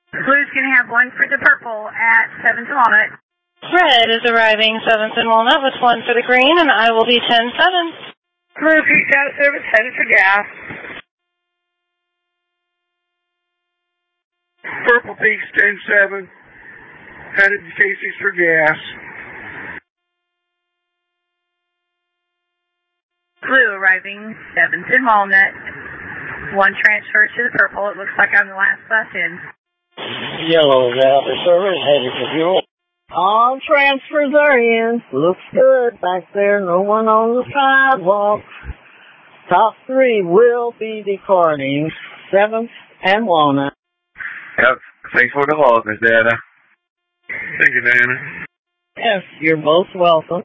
Blue's going to have one for the purple at 7th and Walnut. Red is arriving 7th and Walnut with one for the green, and I will be 10-7. Blue peaked out service, headed for gas. Purple peaks 10-7, headed to Casey's for gas. Blue arriving 7th and Walnut. One transfer to the purple. It looks like I'm the last bus in. Yellow's out for service, headed for fuel. All transfers are in. Looks good back there. No one on the sidewalk. Top 3 will be departing 7th and Walnut. Yep. Thanks for the call, Miss Diana. Thank you, Diana. Yes, you're both welcome.